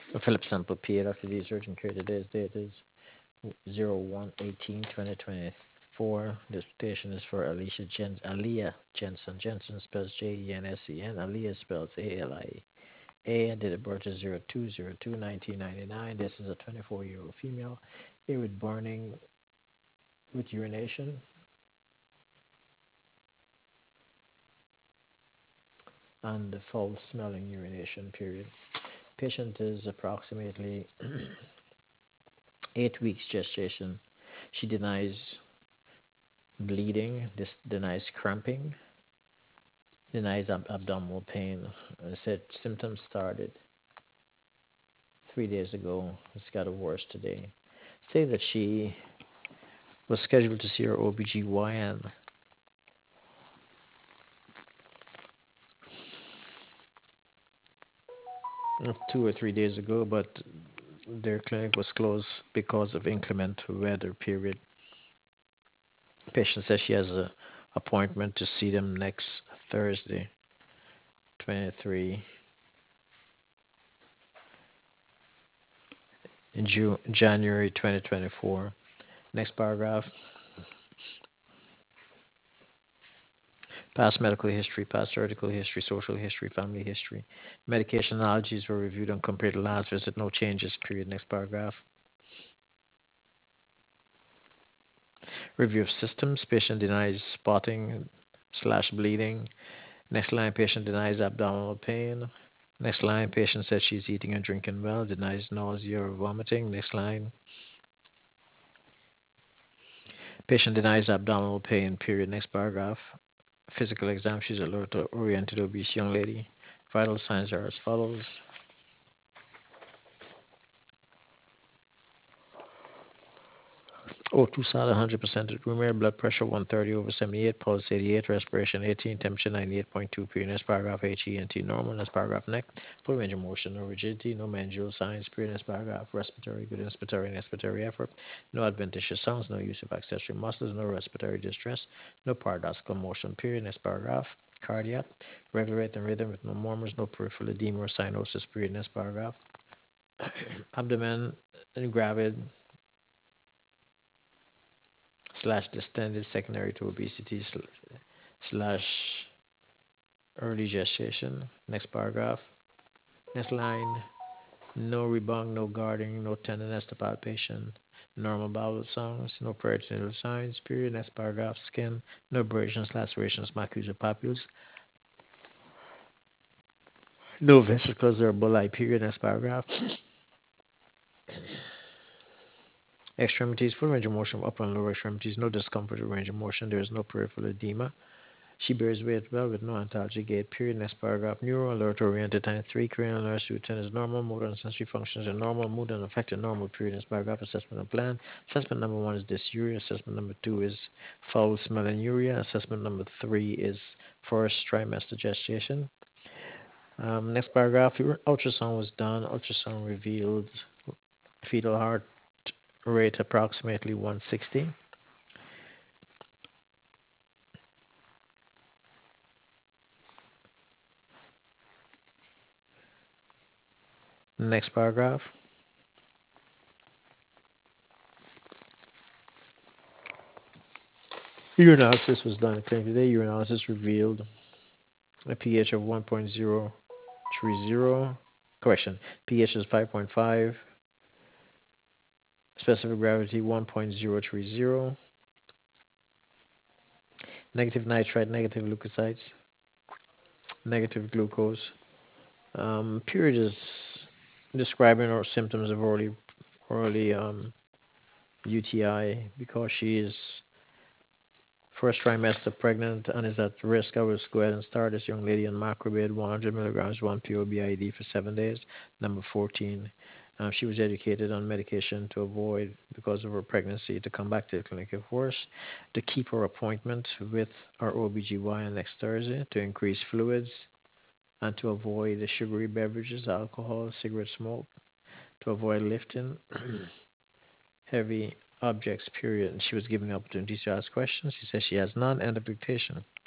A Philip sample PA after research and carried today's date is 01/18/2024. This petition is for Aaliyah Jensen. Jensen spells Jensen. Aaliyah spells ALIA. Date of birth is 02/02/1999. This is a 24-year-old female. A with burning with urination and foul smelling urination period. Patient is approximately 8 weeks gestation. She denies bleeding, denies cramping, denies abdominal pain. Said symptoms started 3 days ago. It's got worse today. Say that she was scheduled to see her OBGYN 2 or 3 days ago, but their clinic was closed because of inclement weather period. Patient says she has an appointment to see them next Thursday, 23 in January 2024. Next paragraph. Past medical history, past article history, social history, family history. Medication allergies were reviewed and compared to last visit. No changes, period. Next paragraph. Review of systems. Patient denies spotting slash bleeding. Next line, patient denies abdominal pain. Next line, patient says she's eating and drinking well, denies nausea or vomiting. Next line, patient denies abdominal pain, period. Next paragraph. Physical exam, she's alert oriented obese young lady. Vital signs are as follows. O2 solid 100% room air, blood pressure 130/78, pulse 88, respiration 18, temperature 98.2 period. Next paragraph, HENT normal. Next paragraph, neck, full range of motion, no rigidity, no meningeal signs, period. Next paragraph, respiratory, good inspiratory and expiratory effort, no adventitious sounds, no use of accessory muscles, no respiratory distress, no paradoxical motion, period. Next paragraph, cardiac, regular rate and rhythm with no murmurs, no peripheral edema or cyanosis, period. Next paragraph, abdomen gravid slash distended secondary to obesity slash early gestation. Next paragraph. Next line. No rebung, no guarding, no tenderness to palpation. Normal bowel sounds, no peritoneal signs. Period. Next paragraph. Skin, no abrasions, lacerations, macules, or papules. No vesicles or bulli. Period. Next paragraph. Extremities, full range of motion, upper and lower extremities, no discomfort or range of motion. There is no peripheral edema. She bears weight well with no ontology gait, period. Next paragraph. Neuro alert oriented time 3, cranial nerves to 10 is normal, motor and sensory functions are normal, mood and affected normal, period. Next paragraph. Assessment and plan. Assessment number 1 is dysuria. Assessment number 2 is foul smelling urea. Assessment number 3 is first trimester gestation. Next paragraph. Ultrasound was done. Ultrasound revealed fetal heart rate approximately 160. Next paragraph. Urinalysis was done clinically today. Urinalysis revealed a pH of 1.030. Correction, pH is 5.5. Specific gravity 1.030. Negative nitrite, negative leukocytes, negative glucose. Period is describing our symptoms of early UTI because she is first trimester pregnant and is at risk. I will go ahead and start this young lady on macrobid 100 milligrams 1 POBID for 7 days. Number 14. She was educated on medication to avoid, because of her pregnancy, to come back to the clinic if worse, to keep her appointment with our OBGYN next Thursday, to increase fluids, and to avoid the sugary beverages, alcohol, cigarette smoke, to avoid lifting heavy objects, period. And she was given the opportunity to ask questions. She says she has none. End of dictation.